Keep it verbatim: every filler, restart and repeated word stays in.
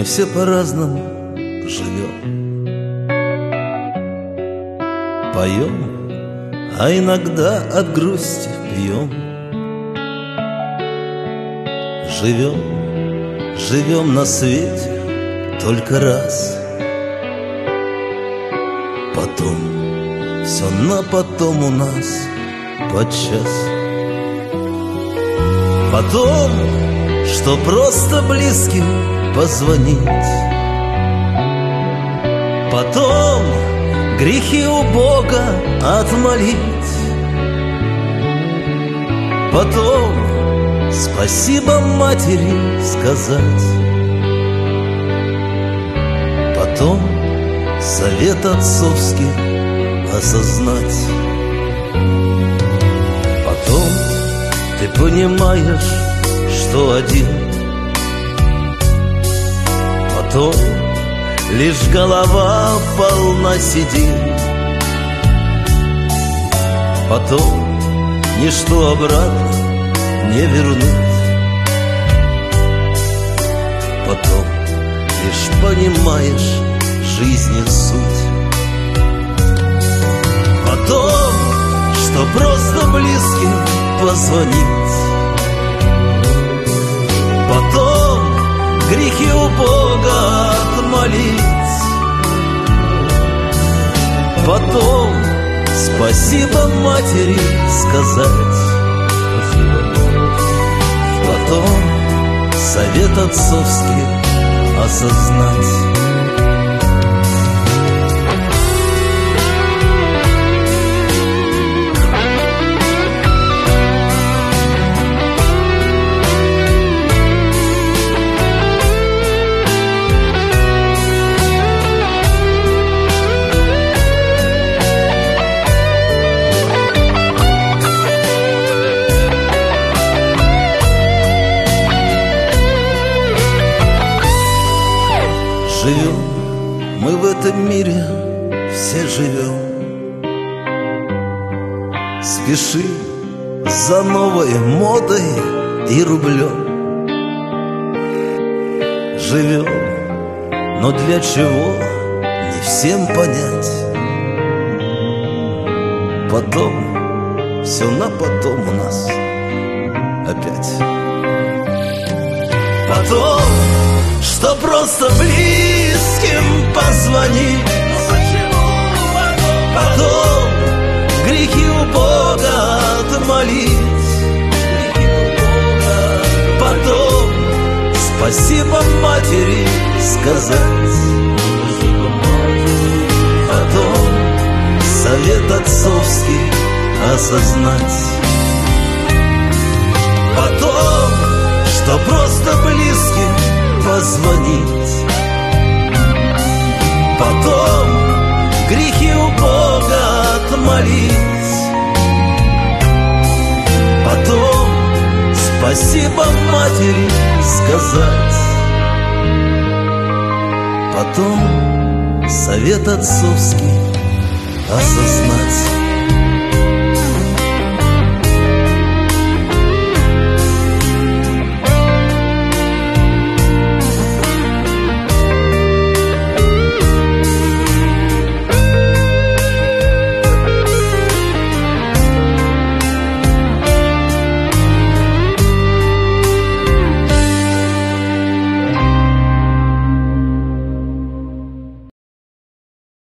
Мы все по-разному живем, поем, а иногда от грусти пьем. Живем, живем на свете только раз. Потом, все на потом у нас подчас. Потом, что просто близким позвонить. Потом, грехи у Бога отмолить. Потом, спасибо матери сказать. Потом, совет отцовский осознать. Потом, ты понимаешь, что один. Потом, лишь голова полна сидит. Потом, ничто обратно не вернуть. Потом, лишь понимаешь жизни суть. Потом, что просто близким позвонить. Потом, грехи у Бога отмолить. Потом, спасибо матери сказать. Потом, совет отцовский осознать. Живем, мы в этом мире все живем. Спешим за новой модой и рублем. Живем, но для чего, не всем понять. Потом, все на потом у нас опять. Потом, что просто близким позвонить. Потом, грехи у Бога отмолить. Потом, спасибо матери сказать. Потом, совет отцовский осознать. Потом, что просто близким позвонить. Потом, грехи у Бога отмолить. Потом, спасибо матери сказать. Потом, совет отцовский осознать.